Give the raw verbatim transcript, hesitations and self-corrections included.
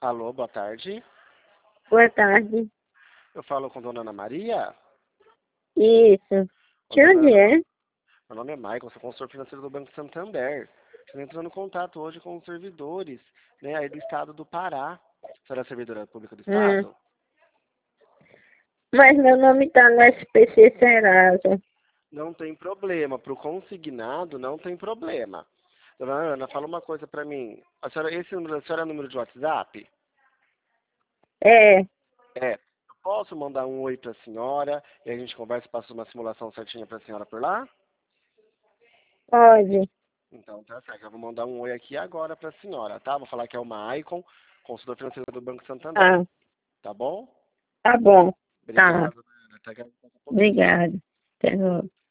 Alô, boa tarde. Boa tarde. Eu falo com Dona Ana Maria. Isso. Ô, De Dona onde Ana, é? meu nome é Michael, sou consultor financeiro do Banco Santander. Estou entrando em contato hoje com os servidores, né, aí do estado do Pará. A senhora é servidora pública do Hum. estado? Mas meu nome tá no S P C Serasa. Não tem problema. Para o consignado, não tem problema. Dona Ana, fala uma coisa para mim. A senhora, esse número, a senhora é número de WhatsApp? É, É. Eu posso mandar um oi para a senhora e a gente conversa e passa uma simulação certinha para a senhora por lá? pode. Então, tá certo. Eu vou mandar um oi aqui agora para a senhora, tá? Vou falar que é o Maicon, consultor financeiro do Banco Santander. Ah, Tá bom? tá bom. Tá. Obrigado, Ana. Até daqui a pouquinho. Obrigada. Até logo.